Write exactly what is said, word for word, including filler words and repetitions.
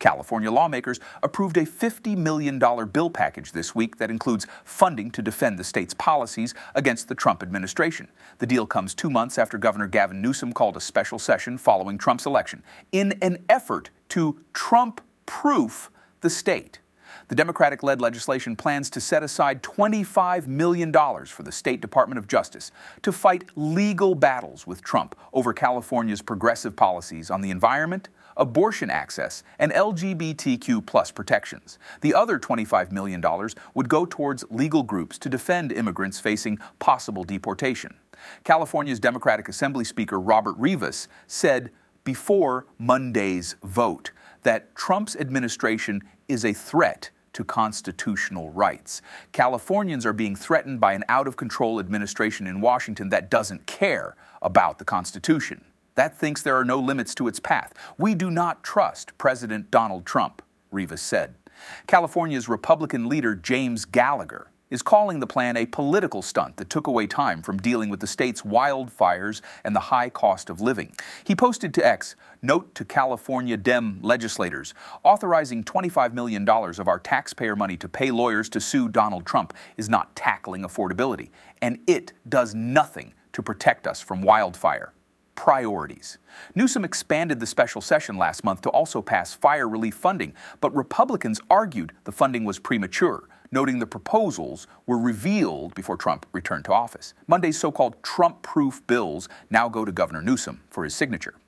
California lawmakers approved a fifty million dollars bill package this week that includes funding to defend the state's policies against the Trump administration. The deal comes two months after Governor Gavin Newsom called a special session following Trump's election in an effort to Trump-proof the state. The Democratic-led legislation plans to set aside twenty-five million dollars for the State Department of Justice to fight legal battles with Trump over California's progressive policies on the environment, abortion access, and L G B T Q plus protections. The other twenty-five million dollars would go towards legal groups to defend immigrants facing possible deportation. California's Democratic Assembly Speaker Robert Rivas said before Monday's vote that Trump's administration is a threat to constitutional rights. Californians are being threatened by an out-of-control administration in Washington that doesn't care about the Constitution, that thinks there are no limits to its path. We do not trust President Donald Trump, Rivas said. California's Republican leader James Gallagher is calling the plan a political stunt that took away time from dealing with the state's wildfires and the high cost of living. He posted to X, "Note to California Dem legislators, authorizing twenty-five million dollars of our taxpayer money to pay lawyers to sue Donald Trump is not tackling affordability, and it does nothing to protect us from wildfire. Priorities." Newsom expanded the special session last month to also pass fire relief funding, but Republicans argued the funding was premature, noting the proposals were revealed before Trump returned to office. Monday's so-called Trump-proof bills now go to Governor Newsom for his signature.